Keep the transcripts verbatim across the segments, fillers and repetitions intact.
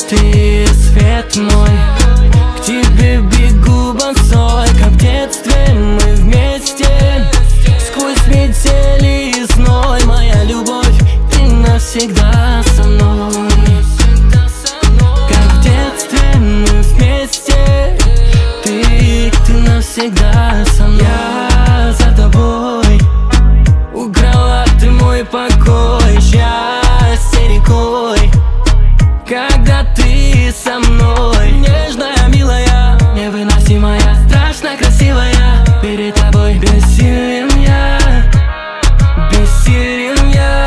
ты, свет мой, к тебе бегу босой, как в детстве мы вместе. Сквозь метель и зной, моя любовь, ты навсегда со мной. Как в детстве мы вместе, ты, ты навсегда со мной. Я за тобой, украла ты мой покой, счастье рекой, когда ты со мной. Нежная, милая, невыносимая, страшно красивая, перед тобой бессилен я, бессилен я.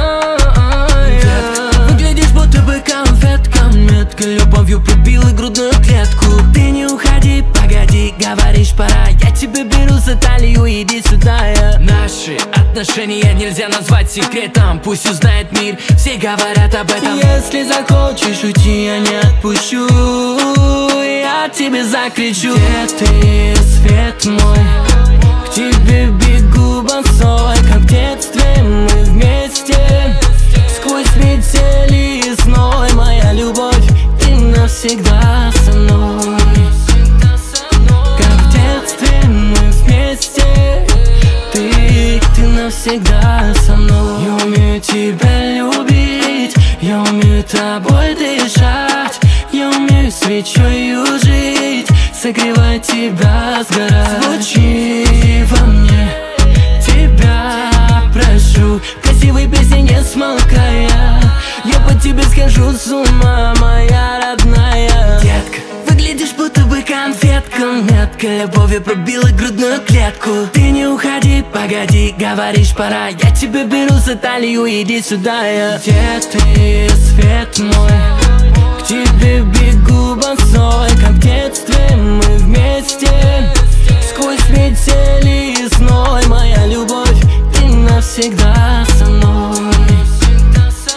Детка, выглядишь будто бы конфетка, метка любовью пробила грудную клетку. Ты не уходи, погоди, говоришь пора, я тебя беру за талию, иди сюда. Я. Наши отношения нельзя назвать секретом, пусть узнает мир, все говорят об этом. Если захочешь уйти, я не отпущу, я тебе закричу. Где ты, свет мой, к тебе бегу босой, как в детстве мы вместе. Сквозь метель и зной, моя любовь, ты навсегда со мной. Как в детстве мы вместе, ты, ты навсегда со мной. Я умею тебя любить, я умею тобой дышать, я умею свечою жить, согревать тебя, сгорать. Звучи во мне, тебя прошу, красивой песни не смолкая, я по тебе схожу с ума, моя родная. Детка, выглядишь будто бы конфетка, метка любовью пробила грудную клетку. Ты не уходи, погоди, говоришь пора, я тебя беру за талию, иди сюда. Я. Где ты, свет мой, к тебе бегу босой, как в детстве мы вместе. Сквозь метель и зной, моя любовь, ты навсегда со мной.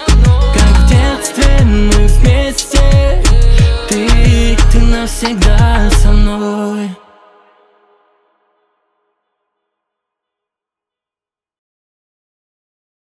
Как в детстве мы вместе, ты, ты навсегда.